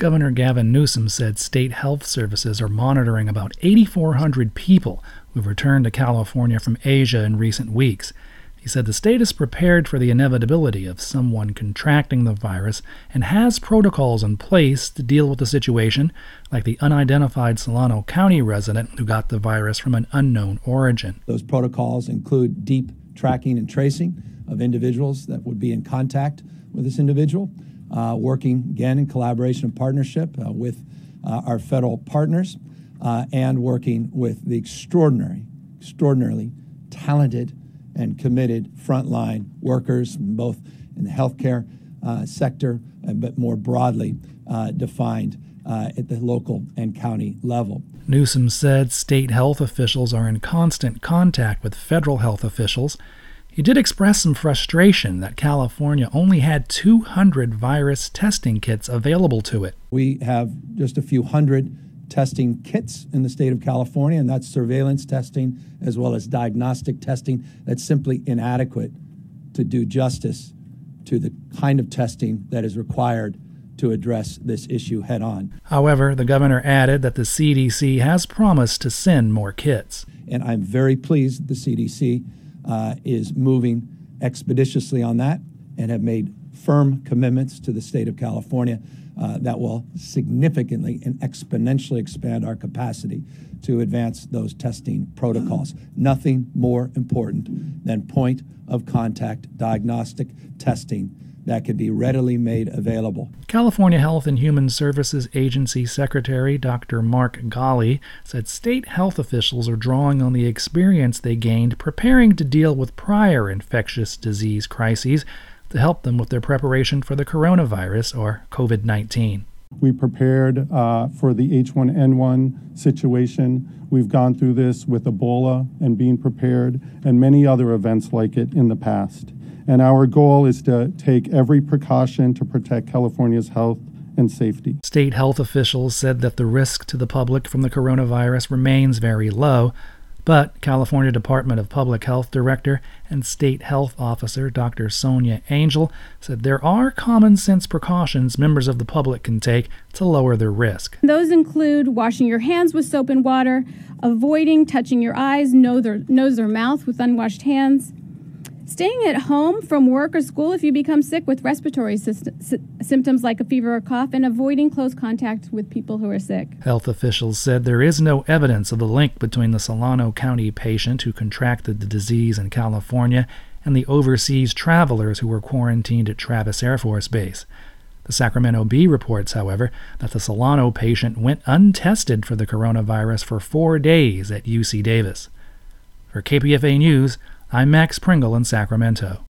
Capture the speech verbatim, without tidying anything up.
Governor Gavin Newsom said state health services are monitoring about eighty-four hundred people who've returned to California from Asia in recent weeks. He said the state is prepared for the inevitability of someone contracting the virus and has protocols in place to deal with the situation, like the unidentified Solano County resident who got the virus from an unknown origin. Those protocols include deep tracking and tracing of individuals that would be in contact with this individual, uh, working again in collaboration and partnership uh, with uh, our federal partners, uh, and working with the extraordinary, extraordinarily talented and committed frontline workers, both in the healthcare uh, sector, uh, but more broadly uh, defined uh, at the local and county level. Newsom said state health officials are in constant contact with federal health officials. He did express some frustration that California only had two hundred virus testing kits available to it. We have just a few hundred testing kits in the state of California, and that's surveillance testing as well as diagnostic testing. That's simply inadequate to do justice to the kind of testing that is required to address this issue head on. However, the governor added that the C D C has promised to send more kits. And I'm very pleased the C D C uh, is moving expeditiously on that and have made firm commitments to the state of California Uh, that will significantly and exponentially expand our capacity to advance those testing protocols. Nothing more important than point of contact diagnostic testing that can be readily made available. California Health and Human Services Agency Secretary Doctor Mark Ghali said state health officials are drawing on the experience they gained preparing to deal with prior infectious disease crises to help them with their preparation for the coronavirus, or COVID nineteen. We prepared uh, for the H one N one situation. We've gone through this with Ebola and being prepared, and many other events like it in the past. And our goal is to take every precaution to protect California's health and safety. State health officials said that the risk to the public from the coronavirus remains very low, but California Department of Public Health Director and State Health Officer Doctor Sonia Angel said there are common sense precautions members of the public can take to lower their risk. Those include washing your hands with soap and water, avoiding touching your eyes, nose, or mouth with unwashed hands, staying at home from work or school if you become sick with respiratory sy- symptoms like a fever or cough, and avoiding close contact with people who are sick. Health officials said there is no evidence of the link between the Solano County patient who contracted the disease in California and the overseas travelers who were quarantined at Travis Air Force Base. The Sacramento Bee reports, however, that the Solano patient went untested for the coronavirus for four days at U C Davis. For K P F A News, I'm Max Pringle in Sacramento.